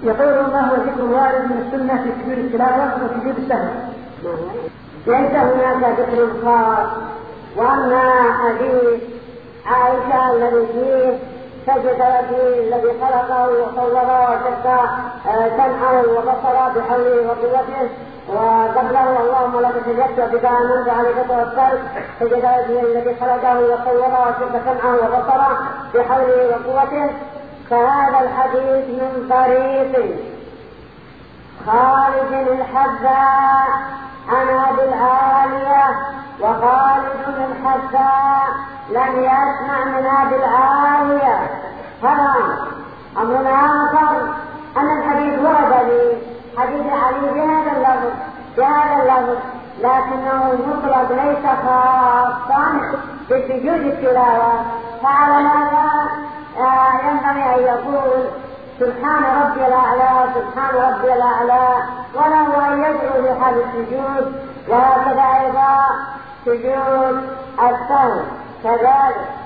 يقول ما هو ذكر وارد من السنة في سجود التلاوة وسجود السهو؟ ليس هناك ذكر خاص. وأما حديث عائشة الذي فيه سجد وجهه الذي خلقه وصوره وشق سمعه وبصره بحوله وقوته، وقبله اللهم لك سجدت بك آمنت عليك توكلت، سجد وجهه الذي خلقه وصوره وشق سمعه وبصره بحوله وقوته. فهذا الحديث من طريق خالد الحذاء عن أبي العالية، وخالد الحذاء لم يسمع من أبي العالية. طبعا أمر آخر أن الحديث ورد لي حديث علي بهذا اللفظ لكنه مطلق ليس خاصا بسجود التلاوة. فعلى هذا ينبغي أن يقول سبحان ربي الأعلى سبحان ربي الأعلى، وله أن يدعو لحال السجود. وهكذا أيضا سجود السهو كذلك.